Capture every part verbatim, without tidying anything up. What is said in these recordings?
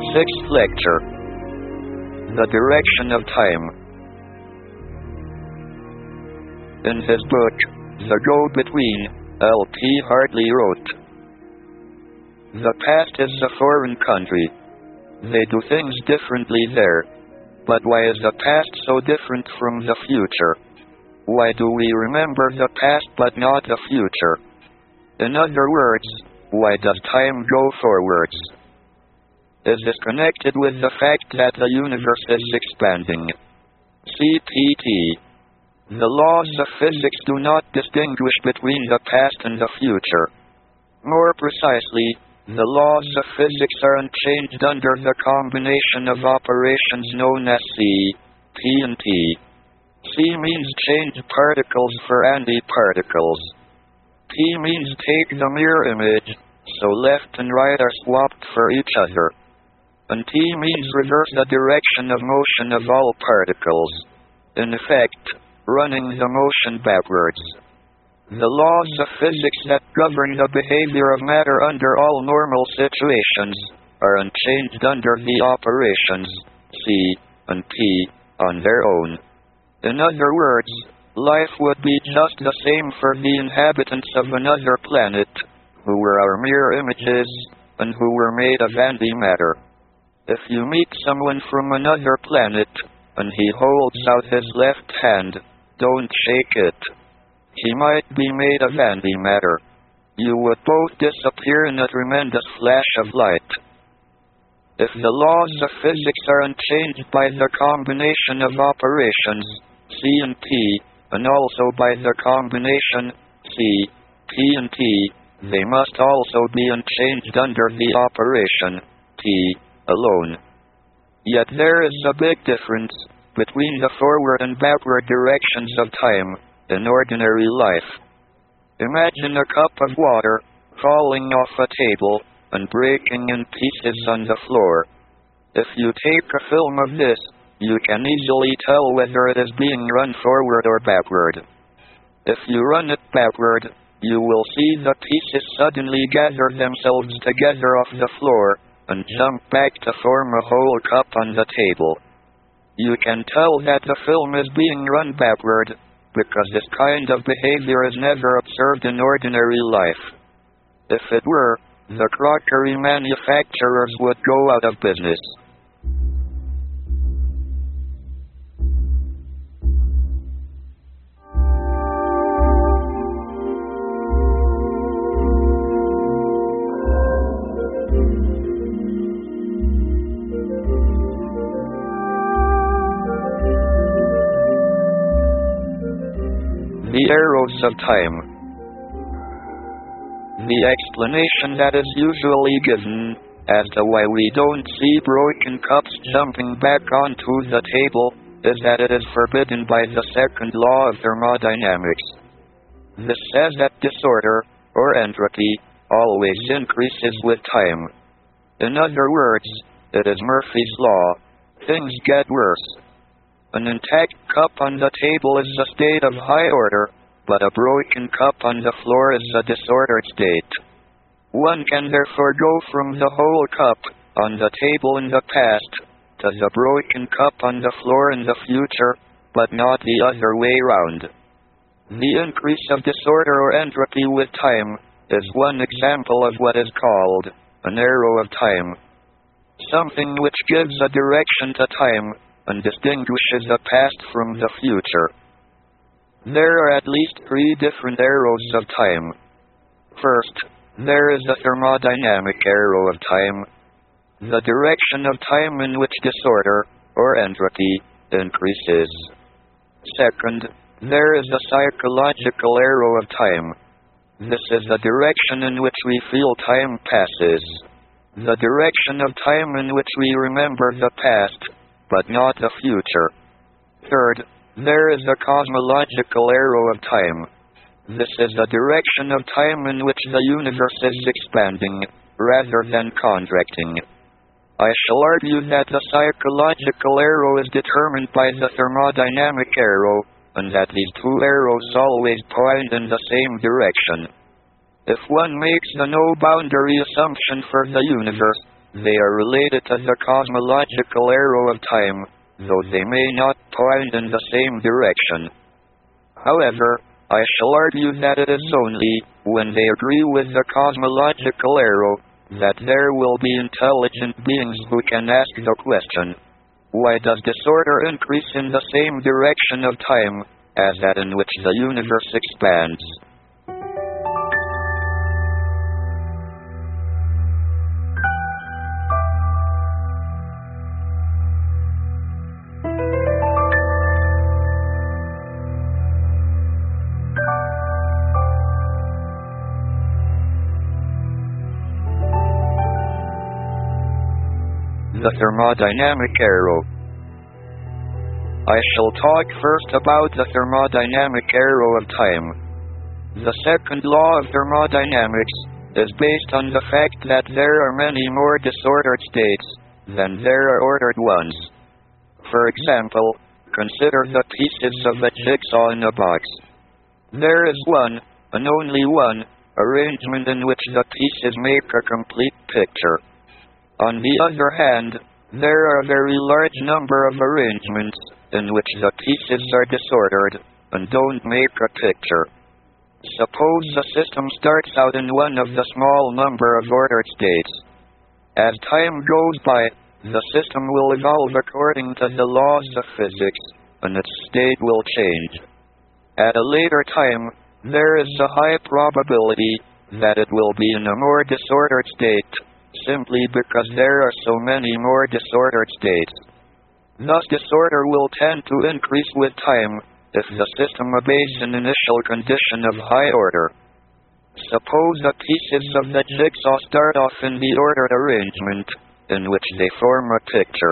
Sixth lecture. The direction of time. In his book, The Go-Between, L P Hartley wrote, "The past is a foreign country. They do things differently there. But why is the past so different from the future? Why do we remember the past but not the future? In other words, why does time go forwards? Is this connected with the fact that the universe is expanding? C P T. The laws of physics do not distinguish between the past and the future. More precisely, the laws of physics are unchanged under the combination of operations known as C, P and T. C means change particles for antiparticles. P means take the mirror image, so left and right are swapped for each other. And T means reverse the direction of motion of all particles. In effect, running the motion backwards. The laws of physics that govern the behavior of matter under all normal situations are unchanged under the operations C and P on their own. In other words, life would be just the same for the inhabitants of another planet, who were our mirror images, and who were made of antimatter. If you meet someone from another planet, and he holds out his left hand, don't shake it. He might be made of antimatter. You would both disappear in a tremendous flash of light. If the laws of physics are unchanged by the combination of operations C and T, and also by the combination C, P and T, they must also be unchanged under the operation T alone. Yet there is a big difference between the forward and backward directions of time in ordinary life. Imagine a cup of water falling off a table and breaking in pieces on the floor. If you take a film of this, you can easily tell whether it is being run forward or backward. If you run it backward, you will see the pieces suddenly gather themselves together off the floor and jump back to form a whole cup on the table. You can tell that the film is being run backward, because this kind of behavior is never observed in ordinary life. If it were, the crockery manufacturers would go out of business. The arrows of time. The explanation that is usually given as to why we don't see broken cups jumping back onto the table is that it is forbidden by the second law of thermodynamics. This says that disorder, or entropy, always increases with time. In other words, it is Murphy's law. Things get worse. An intact cup on the table is a state of high order, but a broken cup on the floor is a disordered state. One can therefore go from the whole cup on the table in the past to the broken cup on the floor in the future, but not the other way round. The increase of disorder or entropy with time is one example of what is called an arrow of time. Something which gives a direction to time and distinguishes the past from the future. There are at least three different arrows of time. First, there is the thermodynamic arrow of time, the direction of time in which disorder, or entropy, increases. Second, there is the psychological arrow of time. This is the direction in which we feel time passes, the direction of time in which we remember the past, but not the future. Third, there is the cosmological arrow of time. This is the direction of time in which the universe is expanding, rather than contracting. I shall argue that the psychological arrow is determined by the thermodynamic arrow, and that these two arrows always point in the same direction. If one makes the no-boundary assumption for the universe, they are related to the cosmological arrow of time, though they may not point in the same direction. However, I shall argue that it is only when they agree with the cosmological arrow that there will be intelligent beings who can ask the question, why does disorder increase in the same direction of time as that in which the universe expands? The thermodynamic arrow. I shall talk first about the thermodynamic arrow of time. The second law of thermodynamics is based on the fact that there are many more disordered states than there are ordered ones. For example, consider the pieces of a jigsaw in a box. There is one, and only one, arrangement in which the pieces make a complete picture. On the other hand, there are a very large number of arrangements in which the pieces are disordered and don't make a picture. Suppose the system starts out in one of the small number of ordered states. As time goes by, the system will evolve according to the laws of physics, and its state will change. At a later time, there is a high probability that it will be in a more disordered state, simply because there are so many more disordered states. Thus disorder will tend to increase with time if the system obeys an initial condition of high order. Suppose the pieces of the jigsaw start off in the ordered arrangement, in which they form a picture.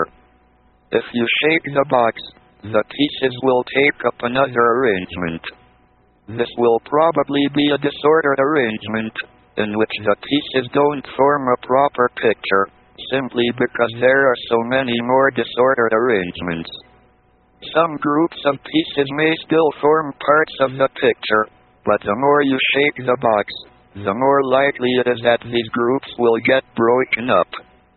If you shake the box, the pieces will take up another arrangement. This will probably be a disordered arrangement, in which the pieces don't form a proper picture, simply because there are so many more disordered arrangements. Some groups of pieces may still form parts of the picture, but the more you shake the box, the more likely it is that these groups will get broken up.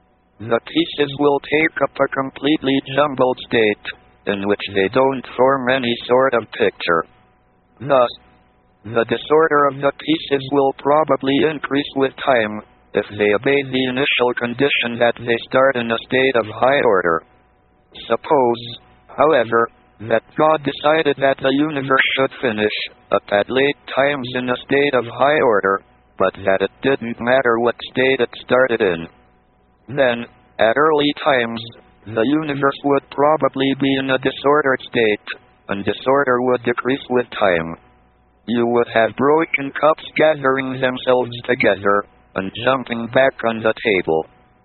The pieces will take up a completely jumbled state, in which they don't form any sort of picture. Thus, the disorder of the pieces will probably increase with time, if they obey the initial condition that they start in a state of high order. Suppose, however, that God decided that the universe should finish up at late times in a state of high order, but that it didn't matter what state it started in. Then, at early times, the universe would probably be in a disordered state, and disorder would decrease with time. You would have broken cups gathering themselves together and jumping back on the table.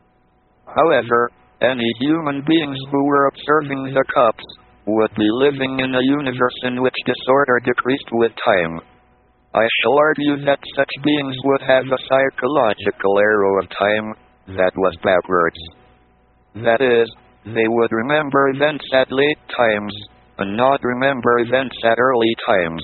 However, any human beings who were observing the cups would be living in a universe in which disorder decreased with time. I shall argue that such beings would have a psychological arrow of time that was backwards. That is, they would remember events at late times and not remember events at early times.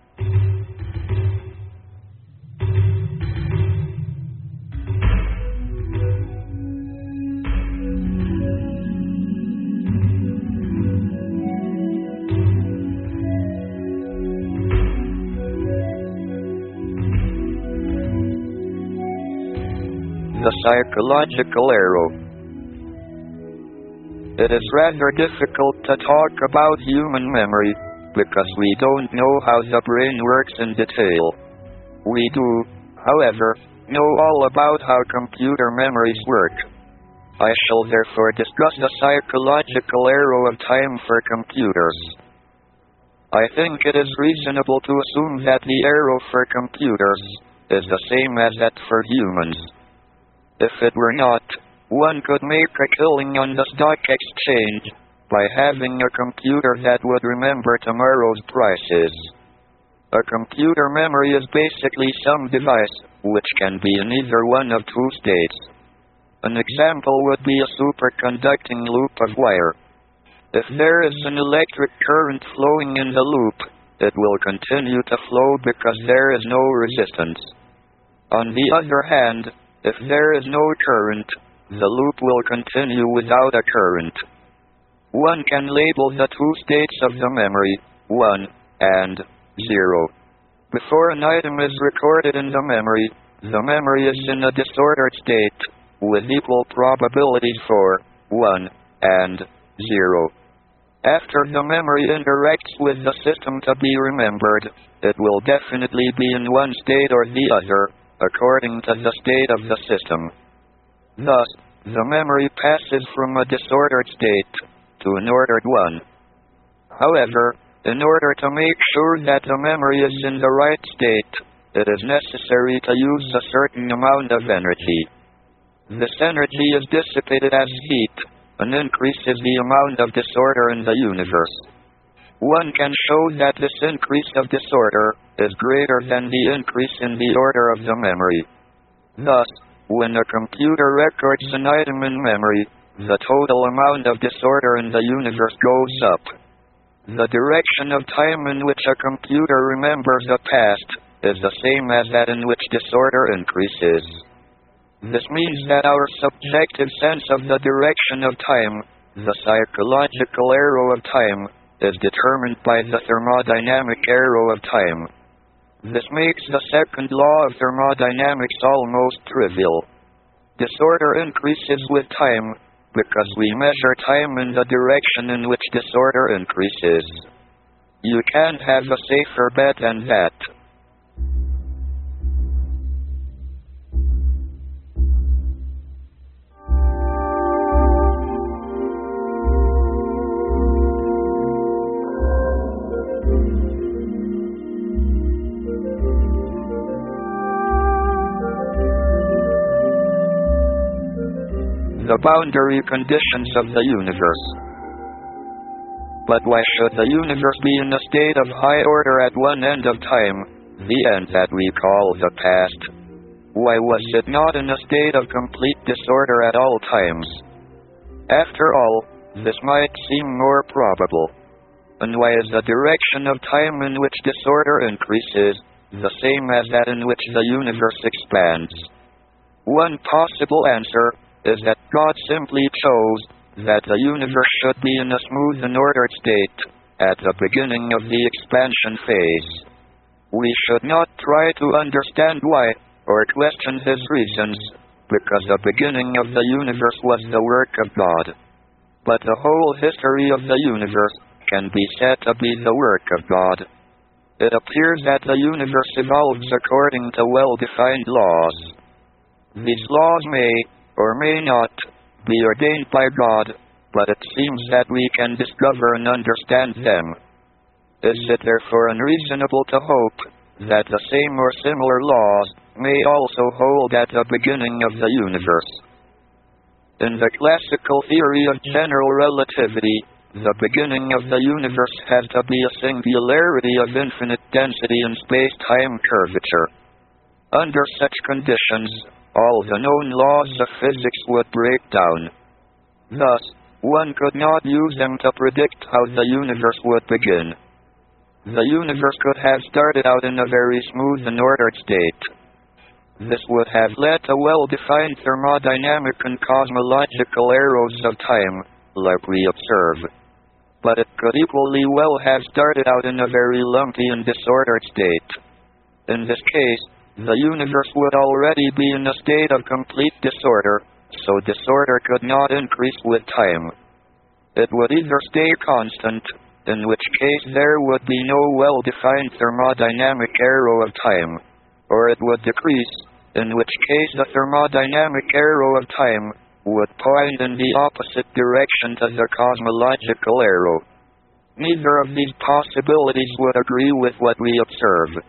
The psychological arrow. It is rather difficult to talk about human memory, because we don't know how the brain works in detail. We do, however, know all about how computer memories work. I shall therefore discuss the psychological arrow of time for computers. I think it is reasonable to assume that the arrow for computers is the same as that for humans. If it were not, one could make a killing on the stock exchange by having a computer that would remember tomorrow's prices. A computer memory is basically some device which can be in either one of two states. An example would be a superconducting loop of wire. If there is an electric current flowing in the loop, it will continue to flow because there is no resistance. On the other hand, if there is no current, the loop will continue without a current. One can label the two states of the memory, one and zero. Before an item is recorded in the memory, the memory is in a disordered state, with equal probabilities for one and zero. After the memory interacts with the system to be remembered, it will definitely be in one state or the other, according to the state of the system. Thus, the memory passes from a disordered state to an ordered one. However, in order to make sure that the memory is in the right state, it is necessary to use a certain amount of energy. This energy is dissipated as heat, and increases the amount of disorder in the universe. One can show that this increase of disorder is greater than the increase in the order of the memory. Thus, when a computer records an item in memory, the total amount of disorder in the universe goes up. The direction of time in which a computer remembers the past is the same as that in which disorder increases. This means that our subjective sense of the direction of time, the psychological arrow of time, is determined by the thermodynamic arrow of time. This makes the second law of thermodynamics almost trivial. Disorder increases with time, because we measure time in the direction in which disorder increases. You can't have a safer bet than that. The boundary conditions of the universe. But why should the universe be in a state of high order at one end of time, the end that we call the past? Why was it not in a state of complete disorder at all times? After all, this might seem more probable. And why is the direction of time in which disorder increases the same as that in which the universe expands? One possible answer is that God simply chose that the universe should be in a smooth and ordered state at the beginning of the expansion phase. We should not try to understand why or question his reasons, because the beginning of the universe was the work of God. But the whole history of the universe can be said to be the work of God. It appears that the universe evolves according to well-defined laws. These laws may, or may not, be ordained by God, but it seems that we can discover and understand them. Is it therefore unreasonable to hope that the same or similar laws may also hold at the beginning of the universe? In the classical theory of general relativity, the beginning of the universe has to be a singularity of infinite density and space-time curvature. Under such conditions, all the known laws of physics would break down. Thus, one could not use them to predict how the universe would begin. The universe could have started out in a very smooth and ordered state. This would have led to well-defined thermodynamic and cosmological arrows of time, like we observe. But it could equally well have started out in a very lumpy and disordered state. In this case, the universe would already be in a state of complete disorder, so disorder could not increase with time. It would either stay constant, in which case there would be no well-defined thermodynamic arrow of time, or it would decrease, in which case the thermodynamic arrow of time would point in the opposite direction to the cosmological arrow. Neither of these possibilities would agree with what we observe.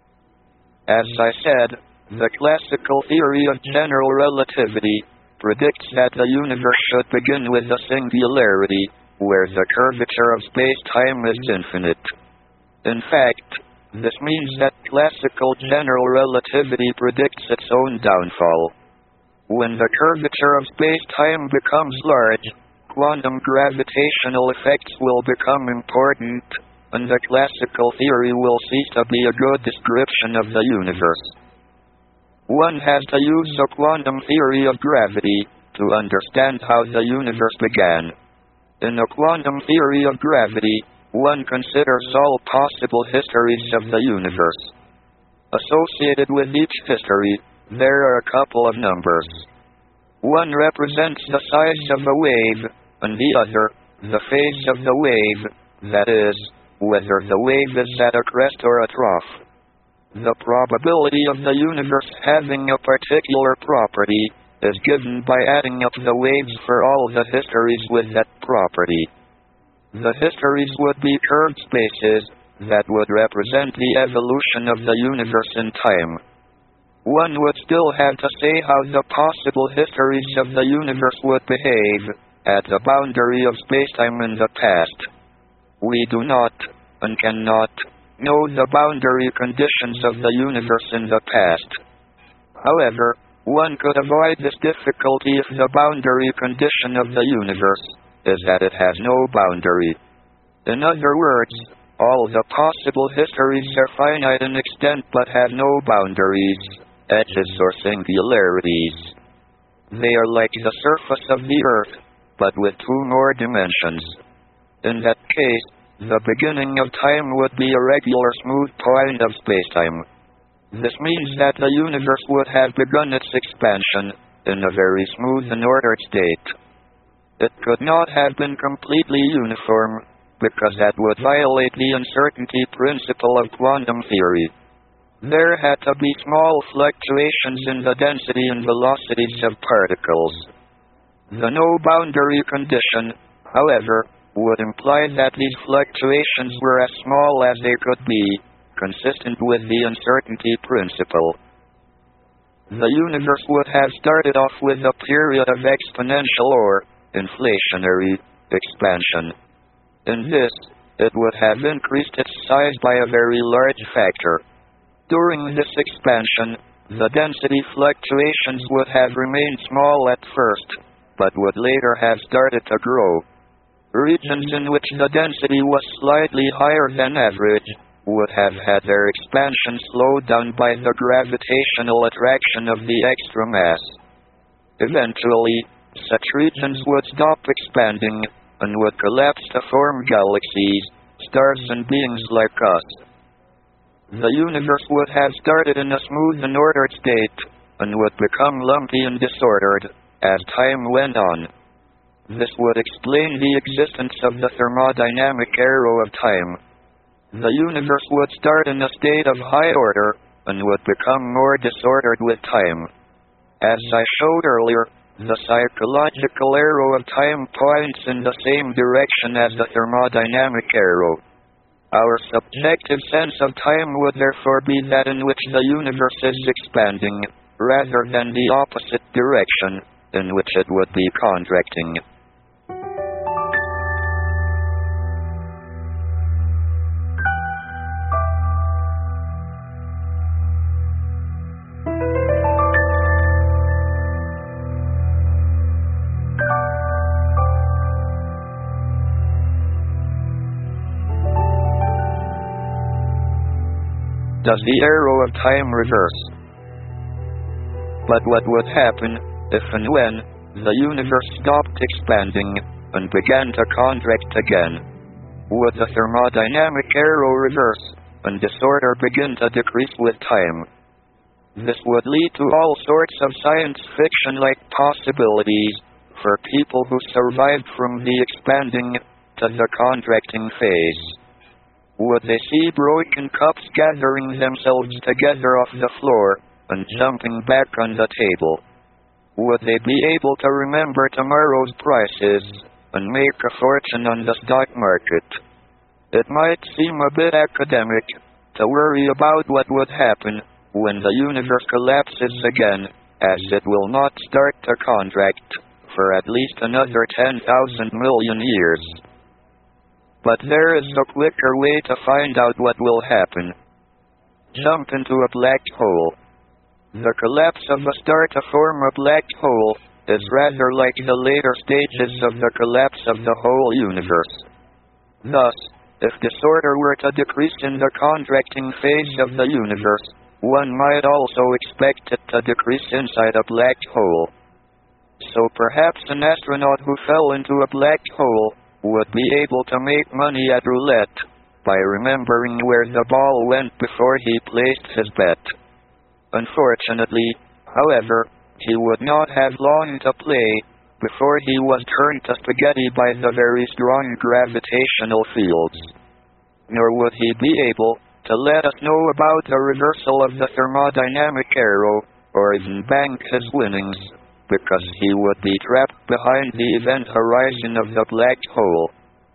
As I said, the classical theory of general relativity predicts that the universe should begin with a singularity, where the curvature of space-time is infinite. In fact, this means that classical general relativity predicts its own downfall. When the curvature of space-time becomes large, quantum gravitational effects will become important, and the classical theory will cease to be a good description of the universe. One has to use the quantum theory of gravity to understand how the universe began. In a quantum theory of gravity, one considers all possible histories of the universe. Associated with each history, there are a couple of numbers. One represents the size of a wave, and the other, the phase of the wave, that is, whether the wave is at a crest or a trough. The probability of the universe having a particular property is given by adding up the waves for all the histories with that property. The histories would be curved spaces that would represent the evolution of the universe in time. One would still have to say how the possible histories of the universe would behave at the boundary of spacetime in the past. We do not, and cannot, know the boundary conditions of the universe in the past. However, one could avoid this difficulty if the boundary condition of the universe is that it has no boundary. In other words, all the possible histories are finite in extent but have no boundaries, edges or singularities. They are like the surface of the Earth, but with two more dimensions. In that case, the beginning of time would be a regular smooth point of spacetime. This means that the universe would have begun its expansion in a very smooth and ordered state. It could not have been completely uniform, because that would violate the uncertainty principle of quantum theory. There had to be small fluctuations in the density and velocities of particles. The no-boundary condition, however, would imply that these fluctuations were as small as they could be, consistent with the uncertainty principle. The universe would have started off with a period of exponential or inflationary expansion. In this, it would have increased its size by a very large factor. During this expansion, the density fluctuations would have remained small at first, but would later have started to grow. Regions in which the density was slightly higher than average would have had their expansion slowed down by the gravitational attraction of the extra mass. Eventually, such regions would stop expanding and would collapse to form galaxies, stars and beings like us. The universe would have started in a smooth and ordered state, and would become lumpy and disordered as time went on. This would explain the existence of the thermodynamic arrow of time. The universe would start in a state of high order, and would become more disordered with time. As I showed earlier, the psychological arrow of time points in the same direction as the thermodynamic arrow. Our subjective sense of time would therefore be that in which the universe is expanding, rather than the opposite direction, in which it would be contracting. Does the arrow of time reverse? But what would happen if and when the universe stopped expanding and began to contract again? Would the thermodynamic arrow reverse and disorder begin to decrease with time? This would lead to all sorts of science fiction-like possibilities for people who survived from the expanding to the contracting phase. Would they see broken cups gathering themselves together off the floor and jumping back on the table? Would they be able to remember tomorrow's prices and make a fortune on the stock market? It might seem a bit academic to worry about what would happen when the universe collapses again, as it will not start to contract for at least another ten thousand million years. But there is a quicker way to find out what will happen. Jump into a black hole. The collapse of a star to form a black hole is rather like the later stages of the collapse of the whole universe. Thus, if disorder were to decrease in the contracting phase of the universe, one might also expect it to decrease inside a black hole. So perhaps an astronaut who fell into a black hole would be able to make money at roulette by remembering where the ball went before he placed his bet. Unfortunately, however, he would not have long to play before he was turned to spaghetti by the very strong gravitational fields. Nor would he be able to let us know about the reversal of the thermodynamic arrow, or even bank his winnings, because he would be trapped behind the event horizon of the black hole.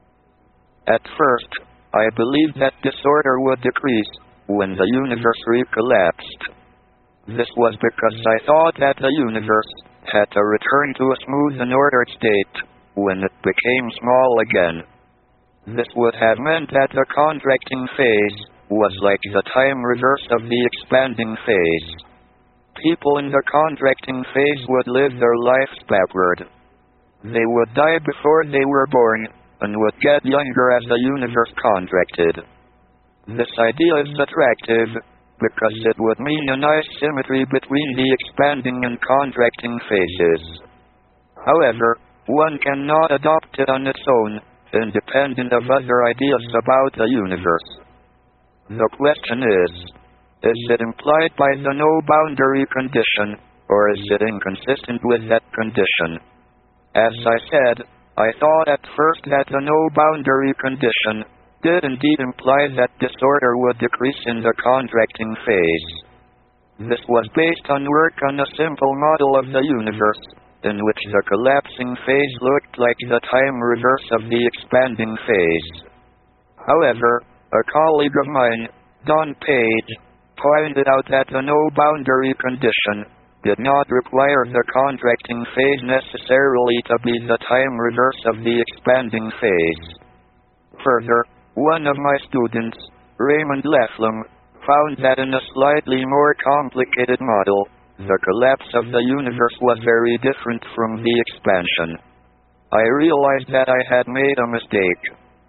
At first, I believed that disorder would decrease when the universe recollapsed. This was because I thought that the universe had to return to a smooth and ordered state when it became small again. This would have meant that the contracting phase was like the time reverse of the expanding phase. People in the contracting phase would live their lives backward. They would die before they were born, and would get younger as the universe contracted. This idea is attractive because it would mean a nice symmetry between the expanding and contracting phases. However, one cannot adopt it on its own, independent of other ideas about the universe. The question is, is it implied by the no-boundary condition, or is it inconsistent with that condition? As I said, I thought at first that the no-boundary condition did indeed imply that disorder would decrease in the contracting phase. This was based on work on a simple model of the universe, in which the collapsing phase looked like the time reverse of the expanding phase. However, a colleague of mine, Don Page, pointed out that the no-boundary condition did not require the contracting phase necessarily to be the time reverse of the expanding phase. Further, one of my students, Raymond Leflam, found that in a slightly more complicated model, the collapse of the universe was very different from the expansion. I realized that I had made a mistake.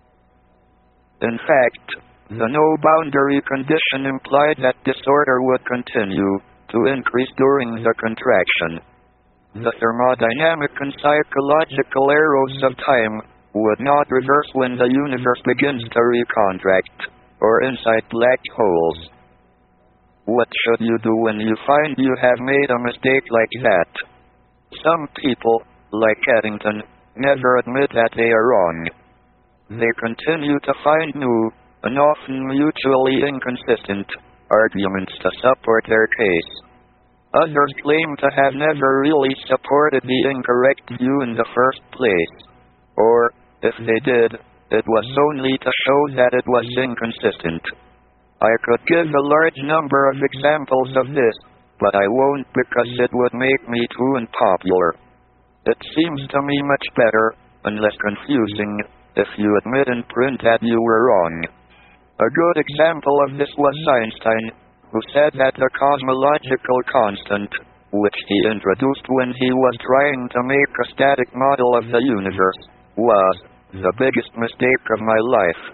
In fact, the no-boundary condition implied that disorder would continue to increase during the contraction. The thermodynamic and psychological arrows of time would not reverse when the universe begins to recontract, or inside black holes. What should you do when you find you have made a mistake like that? Some people, like Eddington, never admit that they are wrong. They continue to find new, and often mutually inconsistent, arguments to support their case. Others claim to have never really supported the incorrect view in the first place. Or, if they did, it was only to show that it was inconsistent. I could give a large number of examples of this, but I won't because it would make me too unpopular. It seems to me much better, and less confusing, if you admit in print that you were wrong. A good example of this was Einstein, who said that the cosmological constant, which he introduced when he was trying to make a static model of the universe, was the biggest mistake of my life.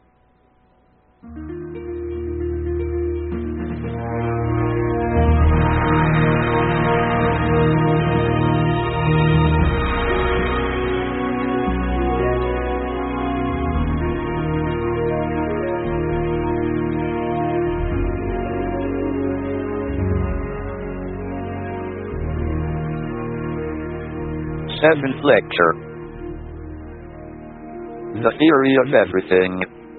Seventh lecture. The theory of everything.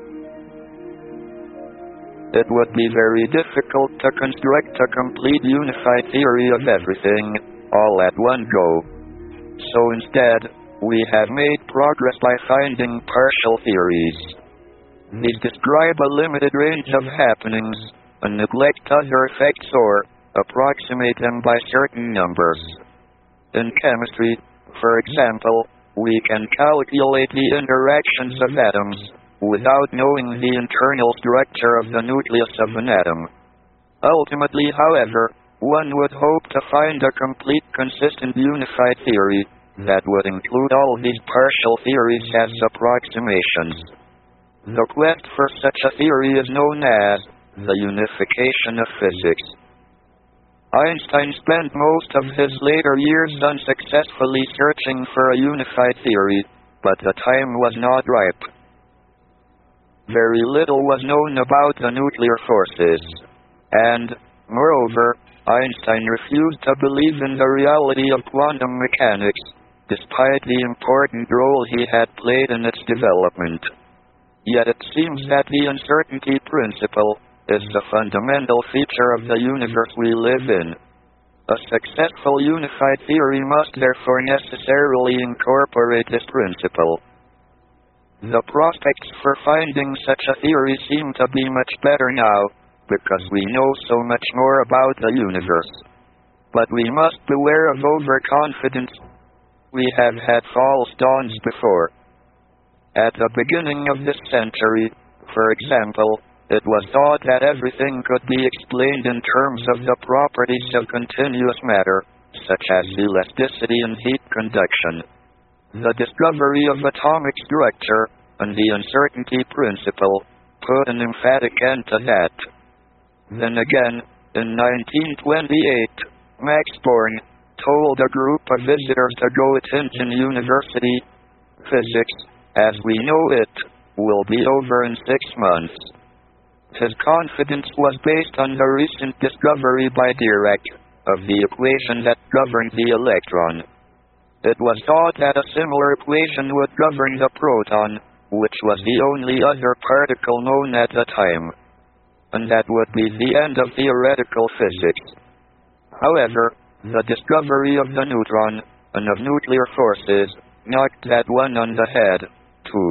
It would be very difficult to construct a complete unified theory of everything, all at one go. So instead, we have made progress by finding partial theories. These describe a limited range of happenings, and neglect other effects or approximate them by certain numbers. In chemistry, for example, we can calculate the interactions of atoms without knowing the internal structure of the nucleus of an atom. Ultimately, however, one would hope to find a complete, consistent, unified theory that would include all these partial theories as approximations. The quest for such a theory is known as the unification of physics. Einstein spent most of his later years unsuccessfully searching for a unified theory, but the time was not ripe. Very little was known about the nuclear forces, and, moreover, Einstein refused to believe in the reality of quantum mechanics, despite the important role he had played in its development. Yet it seems that the uncertainty principle is the fundamental feature of the universe we live in. A successful unified theory must therefore necessarily incorporate this principle. The prospects for finding such a theory seem to be much better now, because we know so much more about the universe. But we must beware of overconfidence. We have had false dawns before. At the beginning of this century, for example, it was thought that everything could be explained in terms of the properties of continuous matter, such as elasticity and heat conduction. The discovery of atomic structure, and the uncertainty principle, put an emphatic end to that. Then again, in nineteen twenty-eight, Max Born told a group of visitors to go attend University. Physics, as we know it, will be over in six months. His confidence was based on the recent discovery by Dirac of the equation that governed the electron. It was thought that a similar equation would govern the proton, which was the only other particle known at the time. And that would be the end of theoretical physics. However, the discovery of the neutron, and of nuclear forces, knocked that one on the head, too.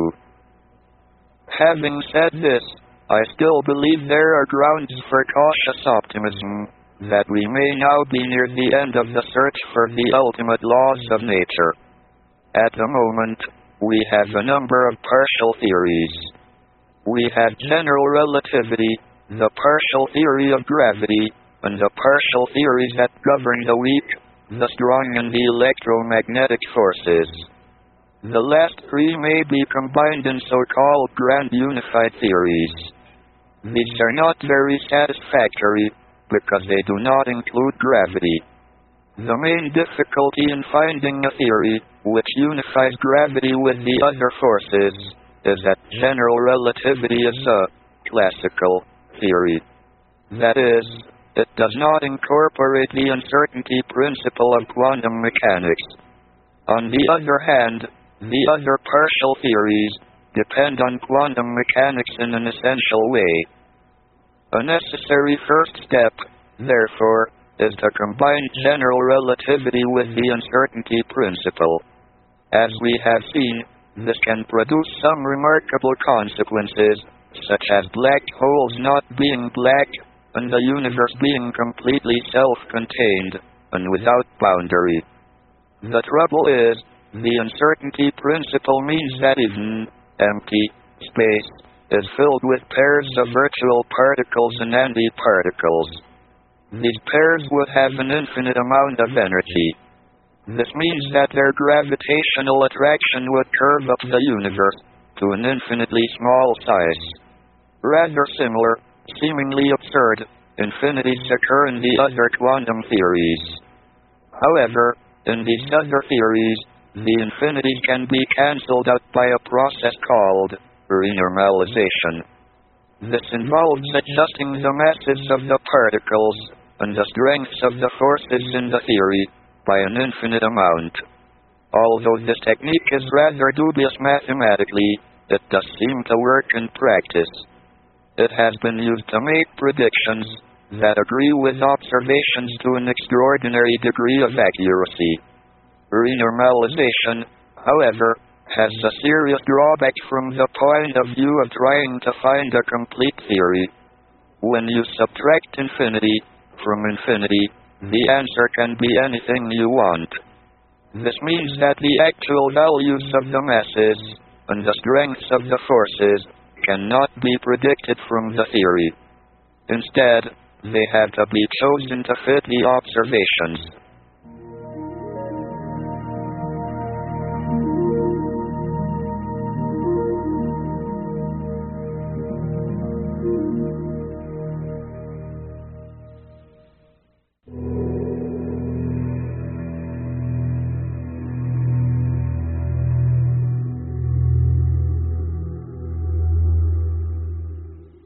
Having said this, I still believe there are grounds for cautious optimism, that we may now be near the end of the search for the ultimate laws of nature. At the moment, we have a number of partial theories. We have general relativity, the partial theory of gravity, and the partial theories that govern the weak, the strong, and the electromagnetic forces. The last three may be combined in so-called grand unified theories. These are not very satisfactory, because they do not include gravity. The main difficulty in finding a theory which unifies gravity with the other forces is that general relativity is a classical theory. That is, it does not incorporate the uncertainty principle of quantum mechanics. On the other hand, the other partial theories depend on quantum mechanics in an essential way. A necessary first step, therefore, is to combine general relativity with the uncertainty principle. As we have seen, this can produce some remarkable consequences, such as black holes not being black, and the universe being completely self-contained, and without boundary. The trouble is, the uncertainty principle means that even empty space is filled with pairs of virtual particles and antiparticles. These pairs would have an infinite amount of energy. This means that their gravitational attraction would curve up the universe to an infinitely small size. Rather similar, seemingly absurd, infinities occur in the other quantum theories. However, in these other theories, the infinities can be cancelled out by a process called renormalization. This involves adjusting the masses of the particles and the strengths of the forces in the theory by an infinite amount. Although this technique is rather dubious mathematically, it does seem to work in practice. It has been used to make predictions that agree with observations to an extraordinary degree of accuracy. Renormalization, however, has a serious drawback from the point of view of trying to find a complete theory. When you subtract infinity from infinity, the answer can be anything you want. This means that the actual values of the masses and the strengths of the forces cannot be predicted from the theory. Instead, they have to be chosen to fit the observations. You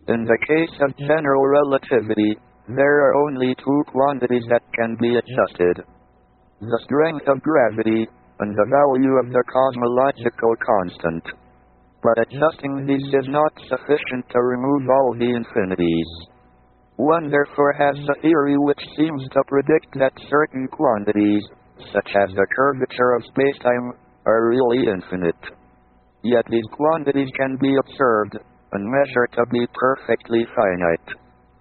In the case of general relativity, there are only two quantities that can be adjusted: the strength of gravity and the value of the cosmological constant. But adjusting these is not sufficient to remove all the infinities. One therefore has a theory which seems to predict that certain quantities, such as the curvature of spacetime, are really infinite. Yet these quantities can be observed and measured to be perfectly finite.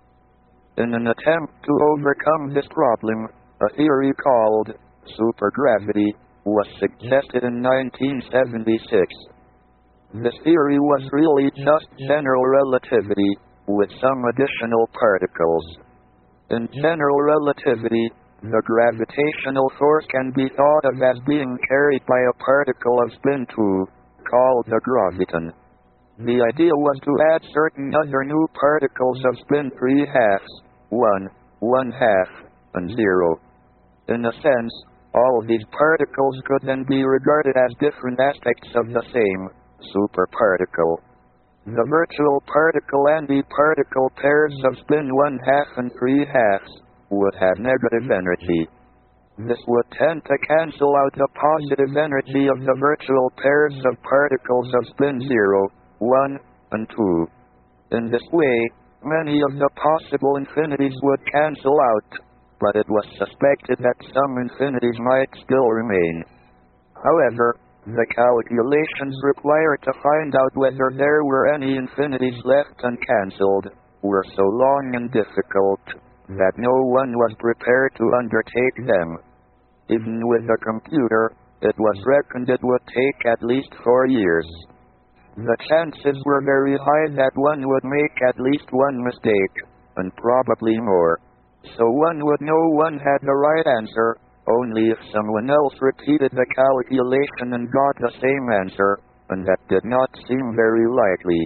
In an attempt to overcome this problem, a theory called supergravity was suggested in nineteen seventy-six. This theory was really just general relativity, with some additional particles. In general relativity, the gravitational force can be thought of as being carried by a particle of spin two, called the graviton. The idea was to add certain other new particles of spin three halves, one, one half, and zero. In a sense, all of these particles could then be regarded as different aspects of the same superparticle. The virtual particle and the particle pairs of spin one half and three halves would have negative energy. This would tend to cancel out the positive energy of the virtual pairs of particles of spin zero, one, and two. In this way, many of the possible infinities would cancel out, but it was suspected that some infinities might still remain. However, the calculations required to find out whether there were any infinities left uncancelled were so long and difficult that no one was prepared to undertake them. Even with a computer, it was reckoned it would take at least four years. The chances were very high that one would make at least one mistake, and probably more. So one would know one had the right answer only if someone else repeated the calculation and got the same answer, and that did not seem very likely.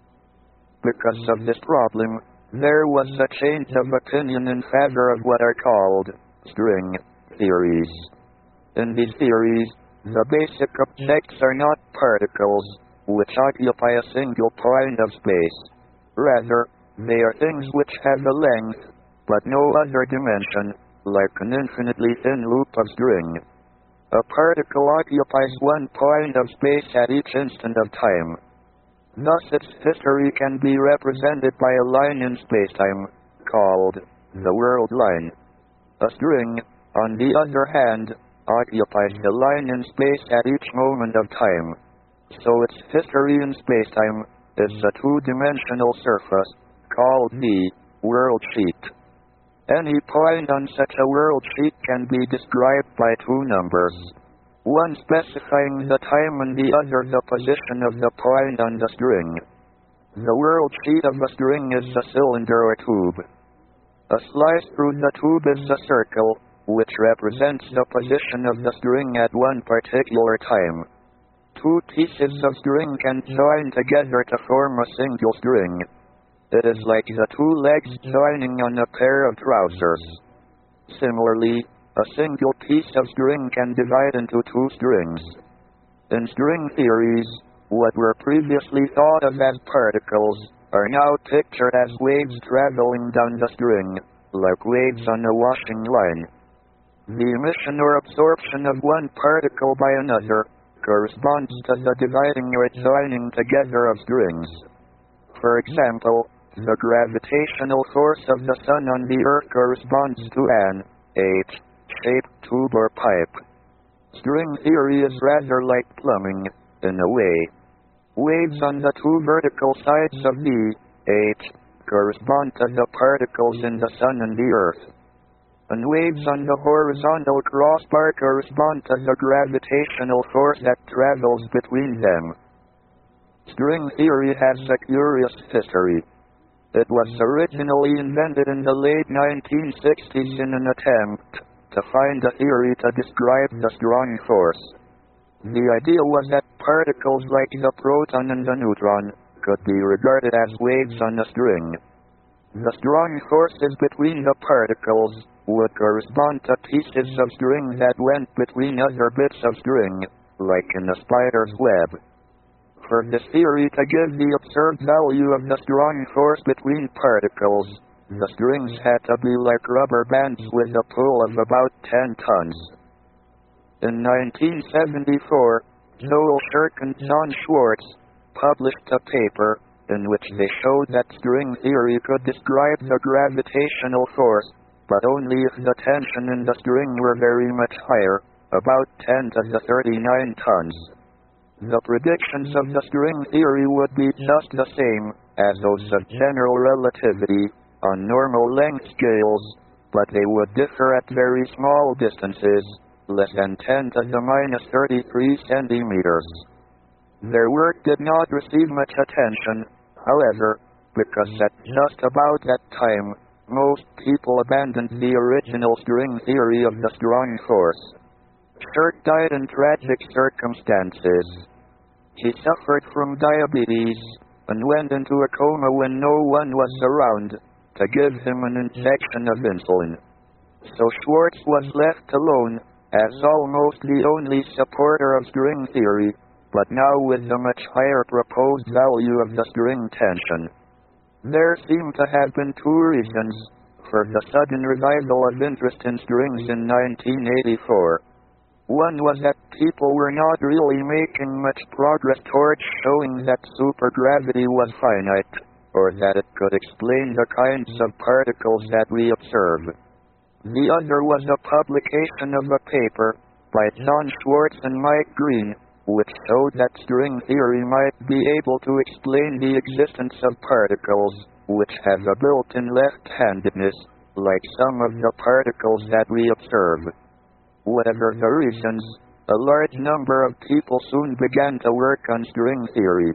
Because of this problem, there was a change of opinion in favor of what are called string theories. In these theories, the basic objects are not particles, which occupy a single point of space. Rather, they are things which have a length, but no other dimension, like an infinitely thin loop of string. A particle occupies one point of space at each instant of time. Thus its history can be represented by a line in spacetime, called the world line. A string, on the other hand, occupies the line in space at each moment of time. So its history in spacetime is a two-dimensional surface, called the world sheet. Any point on such a world sheet can be described by two numbers, one specifying the time and the other the position of the point on the string. The world sheet of a string is a cylinder or tube. A slice through the tube is a circle, which represents the position of the string at one particular time. Two pieces of string can join together to form a single string. It is like the two legs joining on a pair of trousers. Similarly, a single piece of string can divide into two strings. In string theories, what were previously thought of as particles are now pictured as waves traveling down the string, like waves on a washing line. The emission or absorption of one particle by another corresponds to the dividing or joining together of strings. For example, the gravitational force of the Sun on the Earth corresponds to an H-shaped tube or pipe. String theory is rather like plumbing, in a way. Waves on the two vertical sides of the H correspond to the particles in the Sun and the Earth. And waves on the horizontal crossbar correspond to the gravitational force that travels between them. String theory has a curious history. It was originally invented in the late nineteen sixties in an attempt to find a theory to describe the strong force. The idea was that particles like the proton and the neutron could be regarded as waves on a string. The strong forces between the particles would correspond to pieces of string that went between other bits of string, like in a spider's web. For this theory to give the observed value of the strong force between particles, the strings had to be like rubber bands with a pull of about ten tons. In nineteen seventy-four, Joel Shirk and John Schwartz published a paper in which they showed that string theory could describe the gravitational force, but only if the tension in the string were very much higher, about ten to the thirty-nine tons. The predictions of the string theory would be just the same as those of general relativity on normal length scales, but they would differ at very small distances, less than ten to the minus thirty-three centimeters. Their work did not receive much attention, however, because at just about that time, most people abandoned the original string theory of the strong force. Shirk died in tragic circumstances. He suffered from diabetes and went into a coma when no one was around to give him an injection of insulin. So Schwartz was left alone as almost the only supporter of string theory, but now with the much higher proposed value of the string tension. There seem to have been two reasons for the sudden revival of interest in strings in nineteen eighty-four. One was that people were not really making much progress towards showing that supergravity was finite, or that it could explain the kinds of particles that we observe. The other was a publication of a paper by John Schwartz and Mike Green, which showed that string theory might be able to explain the existence of particles which have a built-in left-handedness, like some of the particles that we observe. Whatever the reasons, a large number of people soon began to work on string theory.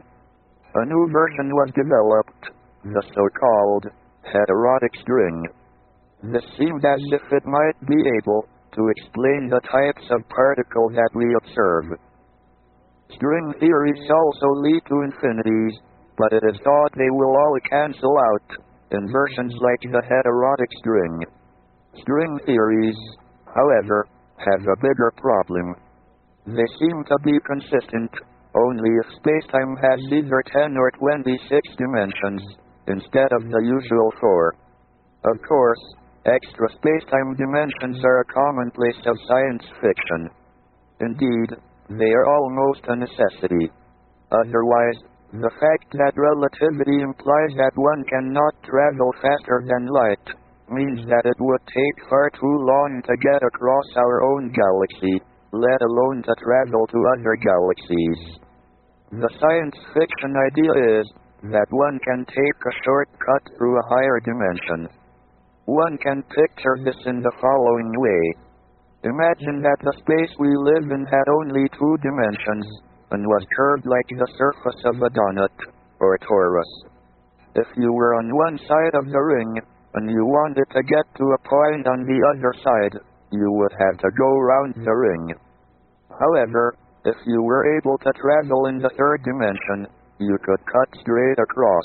A new version was developed, the so-called heterotic string. This seemed as if it might be able to explain the types of particle that we observe. String theories also lead to infinities, but it is thought they will all cancel out in versions like the heterotic string. String theories, however, have a bigger problem. They seem to be consistent only if spacetime has either ten or twenty-six dimensions, instead of the usual four. Of course, extra spacetime dimensions are a commonplace of science fiction. Indeed, they are almost a necessity. Otherwise, the fact that relativity implies that one cannot travel faster than light means that it would take far too long to get across our own galaxy, let alone to travel to other galaxies. The science fiction idea is that one can take a shortcut through a higher dimension. One can picture this in the following way. Imagine that the space we live in had only two dimensions, and was curved like the surface of a donut, or torus. If you were on one side of the ring, and you wanted to get to a point on the other side, you would have to go round the ring. However, if you were able to travel in the third dimension, you could cut straight across.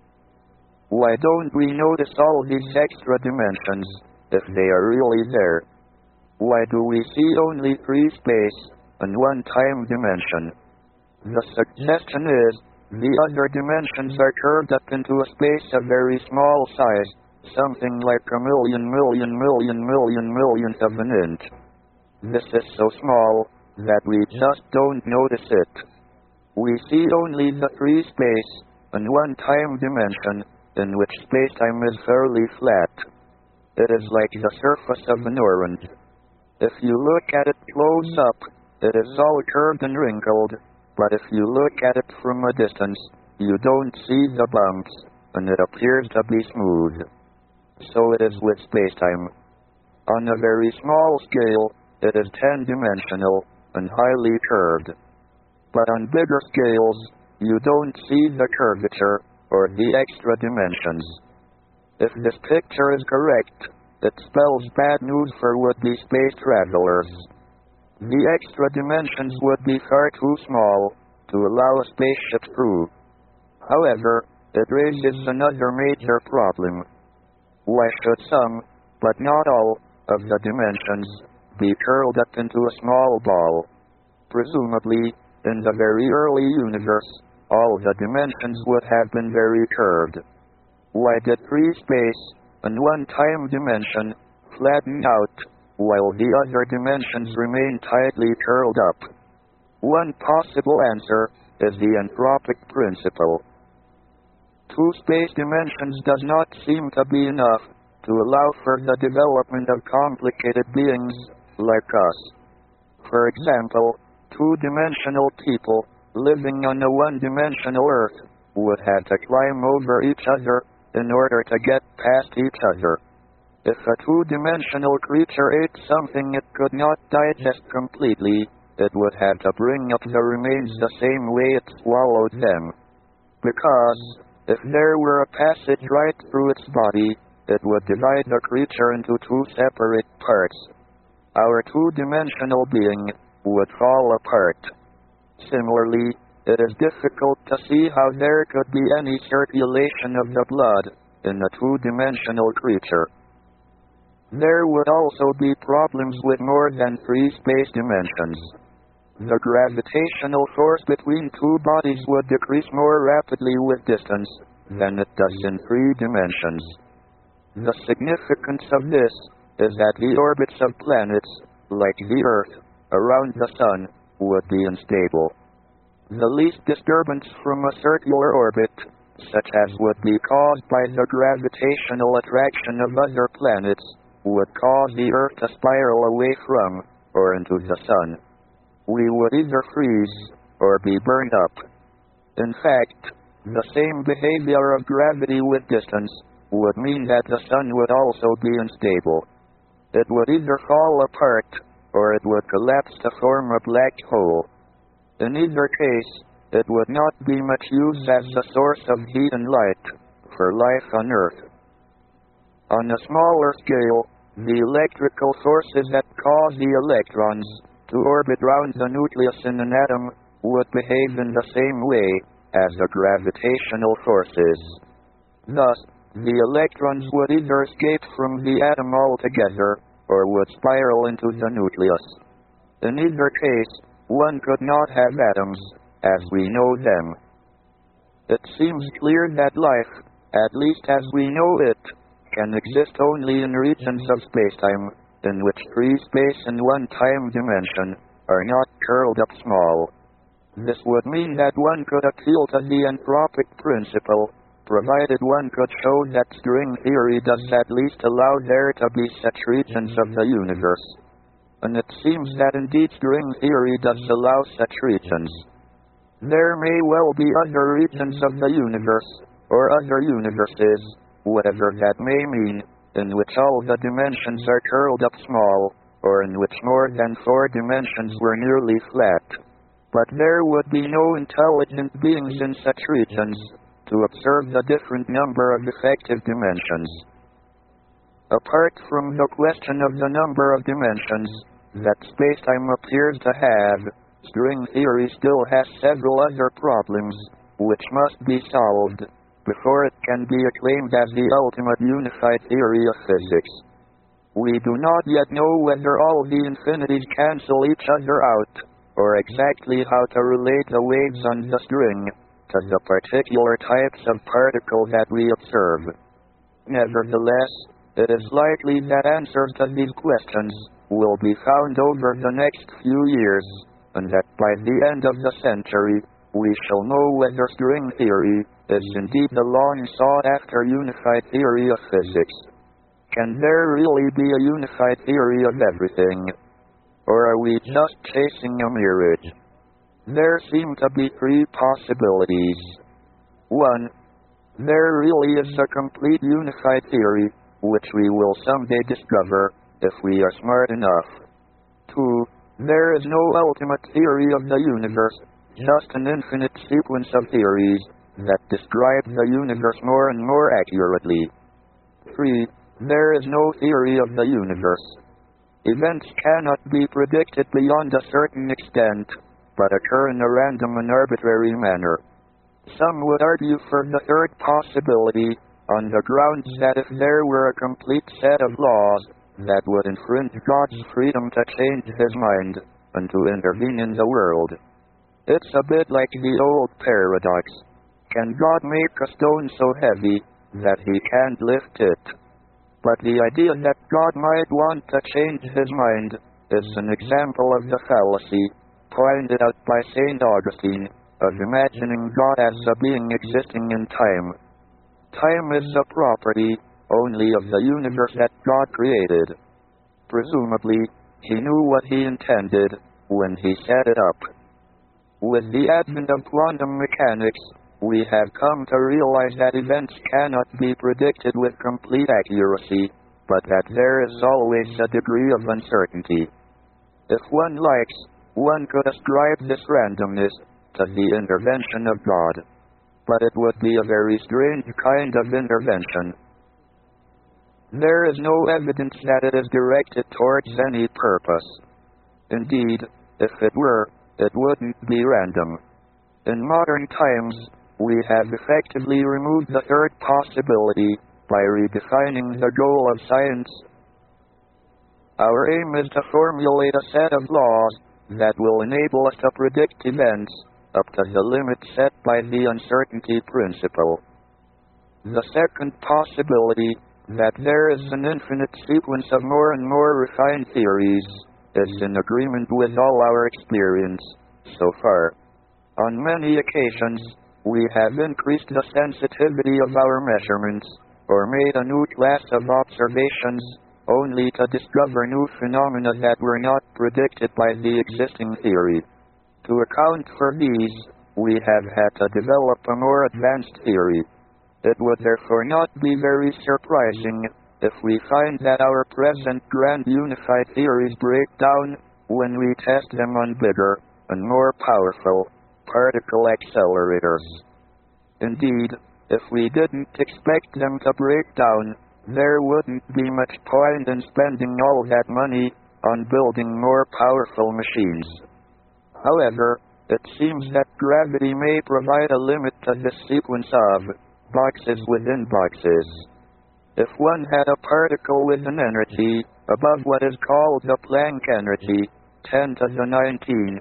Why don't we notice all these extra dimensions, if they are really there? Why do we see only three space and one time dimension? The suggestion is, the other dimensions are curved up into a space of very small size, something like a million million million million millionth of an inch. This is so small that we just don't notice it. We see only the three space and one time dimension, in which spacetime is fairly flat. It is like the surface of an orange. If you look at it close up, it is all curved and wrinkled, but if you look at it from a distance, you don't see the bumps, and it appears to be smooth. So it is with spacetime. On a very small scale, it is ten-dimensional and highly curved. But on bigger scales, you don't see the curvature or the extra dimensions. If this picture is correct, it spells bad news for would-be space travelers. The extra dimensions would be far too small to allow a spaceship through. However, it raises another major problem. Why should some, but not all, of the dimensions be curled up into a small ball? Presumably, in the very early universe, all the dimensions would have been very curved. Why did three space and one time dimension flatten out, while the other dimensions remain tightly curled up? One possible answer is the anthropic principle. Two space dimensions does not seem to be enough to allow for the development of complicated beings like us. For example, two-dimensional people living on a one-dimensional Earth would have to climb over each other in order to get past each other. If a two-dimensional creature ate something it could not digest completely, it would have to bring up the remains the same way it swallowed them. Because, if there were a passage right through its body, it would divide the creature into two separate parts. Our two-dimensional being would fall apart. Similarly, it is difficult to see how there could be any circulation of the blood in a two-dimensional creature. There would also be problems with more than three space dimensions. The gravitational force between two bodies would decrease more rapidly with distance than it does in three dimensions. The significance of this is that the orbits of planets, like the Earth, around the Sun, would be unstable. The least disturbance from a circular orbit, such as would be caused by the gravitational attraction of other planets, would cause the Earth to spiral away from, or into the Sun. We would either freeze, or be burned up. In fact, the same behavior of gravity with distance would mean that the Sun would also be unstable. It would either fall apart, or it would collapse to form a black hole. In either case, it would not be much use as the source of heat and light for life on Earth. On a smaller scale, the electrical forces that cause the electrons to orbit round the nucleus in an atom would behave in the same way as the gravitational forces. Thus, the electrons would either escape from the atom altogether, or would spiral into the nucleus. In either case, one could not have atoms, as we know them. It seems clear that life, at least as we know it, can exist only in regions of spacetime, in which three space and one time dimension are not curled up small. This would mean that one could appeal to the anthropic principle, provided one could show that string theory does at least allow there to be such regions of the universe. And it seems that indeed string theory does allow such regions. There may well be other regions of the universe, or other universes, whatever that may mean, in which all the dimensions are curled up small, or in which more than four dimensions were nearly flat. But there would be no intelligent beings in such regions to observe the different number of effective dimensions. Apart from the question of the number of dimensions that spacetime appears to have, string theory still has several other problems which must be solved before it can be acclaimed as the ultimate unified theory of physics. We do not yet know whether all the infinities cancel each other out, or exactly how to relate the waves on the string to the particular types of particle that we observe. Nevertheless, it is likely that answers to these questions will be found over the next few years, and that by the end of the century, we shall know whether string theory is indeed the long-sought-after unified theory of physics. Can there really be a unified theory of everything? Or are we just chasing a mirage? There seem to be three possibilities. One, there really is a complete unified theory, which we will someday discover, if we are smart enough. Two, there is no ultimate theory of the universe, just an infinite sequence of theories that describe the universe more and more accurately. Three, there is no theory of the universe. Events cannot be predicted beyond a certain extent, but occur in a random and arbitrary manner. Some would argue for the third possibility, on the grounds that if there were a complete set of laws that would infringe God's freedom to change his mind and to intervene in the world, It's a bit like the old paradox. Can God make a stone so heavy that he can't lift it? But the idea that God might want to change his mind is an example of the fallacy pointed out by Saint Augustine of imagining God as a being existing in time. Time is a property only of the universe that God created. Presumably, he knew what he intended when he set it up. With the advent of quantum mechanics, we have come to realize that events cannot be predicted with complete accuracy, but that there is always a degree of uncertainty. If one likes, one could ascribe this randomness to the intervention of God. But it would be a very strange kind of intervention. There is no evidence that it is directed towards any purpose. Indeed, if it were, it wouldn't be random. In modern times, we have effectively removed the third possibility by redefining the goal of science. Our aim is to formulate a set of laws that will enable us to predict events up to the limit set by the uncertainty principle. The second possibility, that there is an infinite sequence of more and more refined theories, is in agreement with all our experience so far. On many occasions, we have increased the sensitivity of our measurements, or made a new class of observations, only to discover new phenomena that were not predicted by the existing theory. To account for these, we have had to develop a more advanced theory. It would therefore not be very surprising if we find that our present grand unified theories break down when we test them on bigger and more powerful particle accelerators. Indeed, if we didn't expect them to break down, there wouldn't be much point in spending all that money on building more powerful machines. However, it seems that gravity may provide a limit to this sequence of boxes within boxes. If one had a particle with an energy above what is called the Planck energy, ten to the nineteen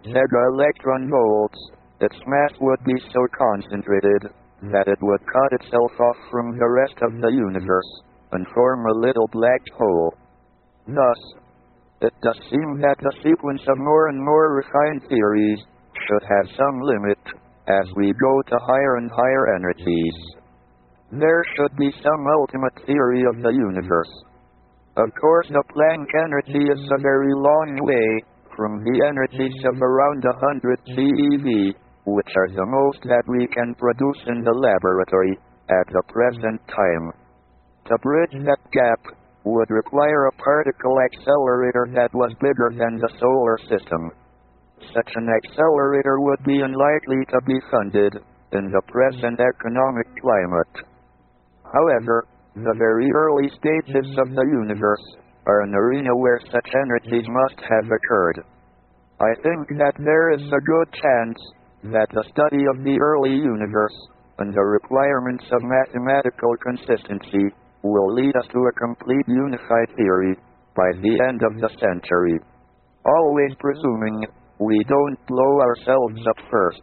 electron volts, its mass would be so concentrated that it would cut itself off from the rest of the universe and form a little black hole. Thus, it does seem that the sequence of more and more refined theories should have some limit as we go to higher and higher energies. There should be some ultimate theory of the universe. Of course, the Planck energy is a very long way from the energies of around one hundred GeV, which are the most that we can produce in the laboratory at the present time. To bridge that gap would require a particle accelerator that was bigger than the solar system. Such an accelerator would be unlikely to be funded in the present economic climate. However, the very early stages of the universe are an arena where such energies must have occurred. I think that there is a good chance that the study of the early universe and the requirements of mathematical consistency will lead us to a complete unified theory by the end of the century. Always presuming we don't blow ourselves up first.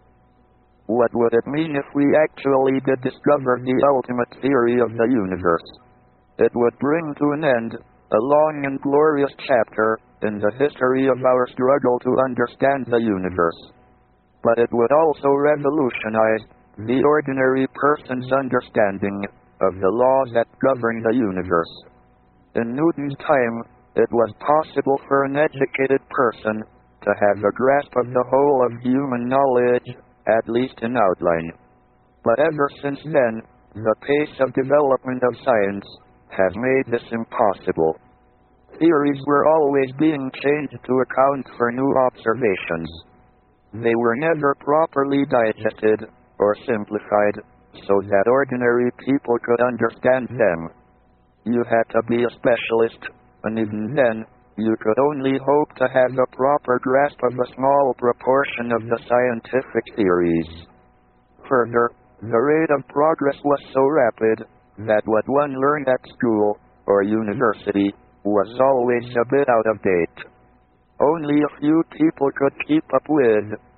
What would it mean if we actually did discover the ultimate theory of the universe? It would bring to an end a long and glorious chapter in the history of our struggle to understand the universe. But it would also revolutionize the ordinary person's understanding of the laws that govern the universe. In Newton's time, it was possible for an educated person to have a grasp of the whole of human knowledge, at least in outline. But ever since then, the pace of development of science has made this impossible. Theories were always being changed to account for new observations. They were never properly digested or simplified so that ordinary people could understand them. You had to be a specialist, and even then, you could only hope to have a proper grasp of a small proportion of the scientific theories. Further, the rate of progress was so rapid that what one learned at school or university was always a bit out of date. Only a few people could keep up with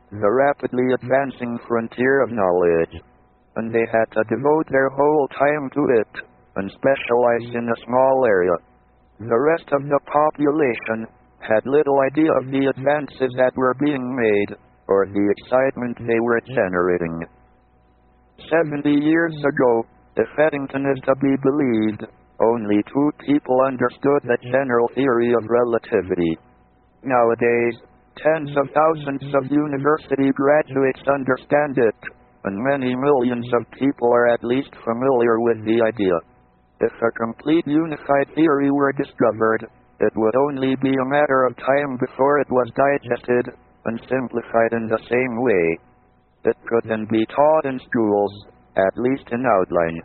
the rapidly advancing frontier of knowledge, and they had to devote their whole time to it, and specialize in a small area. The rest of the population had little idea of the advances that were being made, or the excitement they were generating. Seventy years ago, if Eddington is to be believed, only two people understood the general theory of relativity. Nowadays, tens of thousands of university graduates understand it, and many millions of people are at least familiar with the idea. If a complete unified theory were discovered, it would only be a matter of time before it was digested and simplified in the same way. It could then be taught in schools, at least in outline.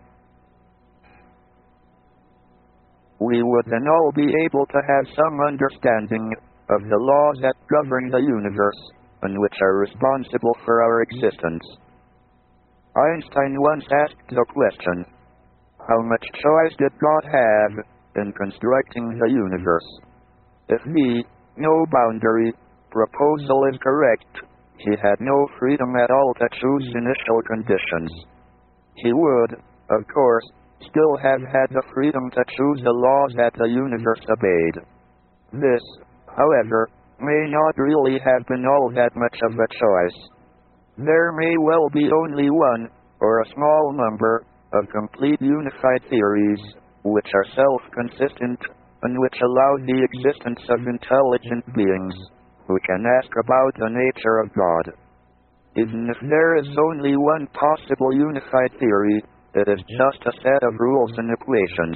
We would then all be able to have some understanding of the laws that govern the universe, and which are responsible for our existence. Einstein once asked the question, how much choice did God have in constructing the universe? If the no boundary proposal is correct, he had no freedom at all to choose initial conditions. He would, of course, still have had the freedom to choose the laws that the universe obeyed. This, however, may not really have been all that much of a choice. There may well be only one, or a small number, of complete unified theories, which are self-consistent, and which allow the existence of intelligent beings, who can ask about the nature of God. Even if there is only one possible unified theory, it is just a set of rules and equations.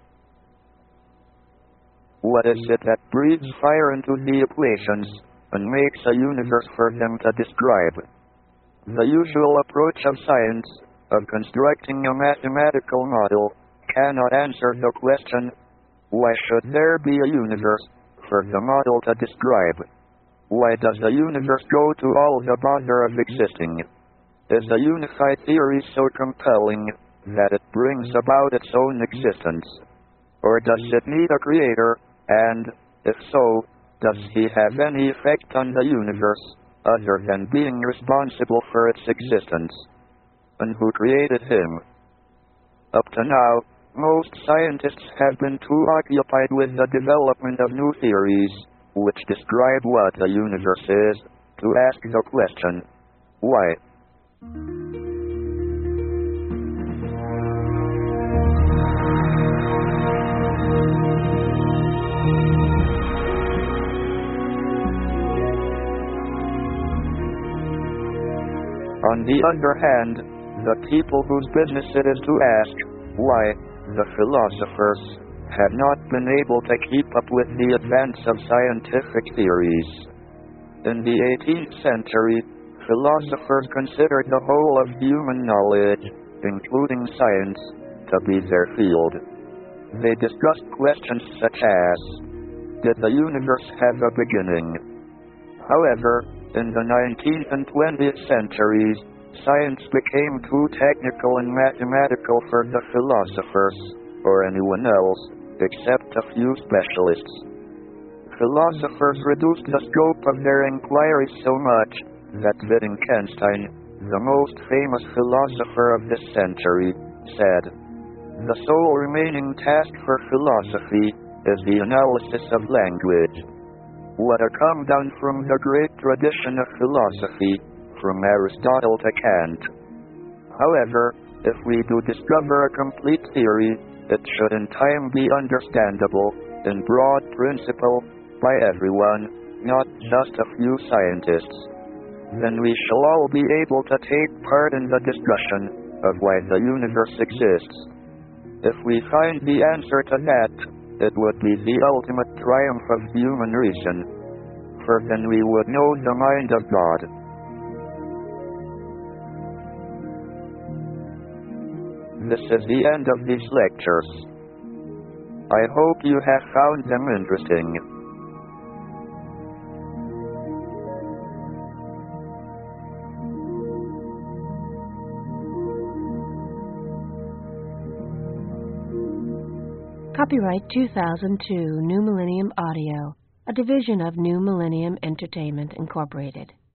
What is it that breathes fire into the equations, and makes a universe for them to describe? The usual approach of science, of constructing a mathematical model, cannot answer the question, why should there be a universe, for the model to describe? Why does the universe go to all the bother of existing? Is a unified theory so compelling that it brings about its own existence? Or does it need a creator, and, if so, does he have any effect on the universe, other than being responsible for its existence? And who created him? Up to now, most scientists have been too occupied with the development of new theories, which describe what the universe is, to ask the question, why? On the other hand, the people whose business it is to ask, why, the philosophers, have not been able to keep up with the advance of scientific theories. In the eighteenth century, philosophers considered the whole of human knowledge, including science, to be their field. They discussed questions such as, did the universe have a beginning? However, in the nineteenth and twentieth centuries, science became too technical and mathematical for the philosophers, or anyone else, except a few specialists. Philosophers reduced the scope of their inquiries so much that Wittgenstein, the most famous philosopher of this century, said, the sole remaining task for philosophy is the analysis of language. What a come down from the great tradition of philosophy, from Aristotle to Kant. However, if we do discover a complete theory, it should in time be understandable, in broad principle, by everyone, not just a few scientists. Then we shall all be able to take part in the discussion of why the universe exists. If we find the answer to that, it would be the ultimate triumph of human reason, for then we would know the mind of God. This is the end of these lectures. I hope you have found them interesting. Copyright two thousand two New Millennium Audio, a division of New Millennium Entertainment, Incorporated.